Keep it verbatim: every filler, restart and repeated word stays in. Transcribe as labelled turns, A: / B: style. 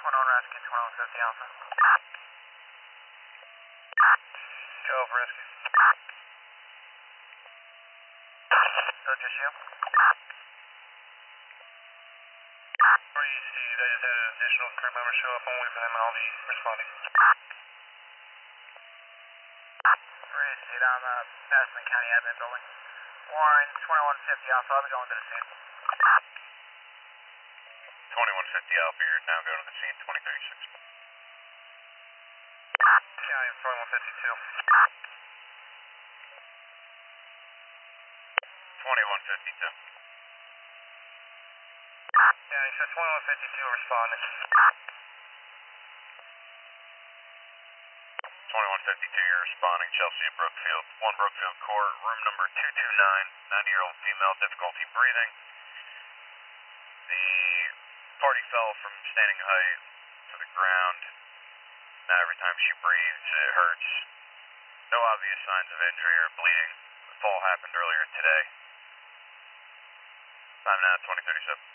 A: twenty-one rescue, twenty-one fifty Alpha. Go for rescue. So just you? Received. I just had an additional crew member show up. Only for them, I'll be responding. Received. I'm uh, passing the county admin building. Warren, twenty-one fifty Alpha. I'll be going to the scene.
B: twenty-one fifty Alpha, you're now going to the scene, twenty thirty-six.
A: County, twenty-one fifty-two.
B: twenty-one fifty-two.
A: County, so twenty-one fifty-two responding.
B: twenty-one fifty-two, you're responding, Chelsea at Brookfield. one Brookfield Court, room number two two nine, ninety-year-old female, difficulty breathing. The party fell from standing height to the ground. Now every time she breathes, it hurts. No obvious signs of injury or bleeding. The fall happened earlier today. Time now, twenty thirty-seven.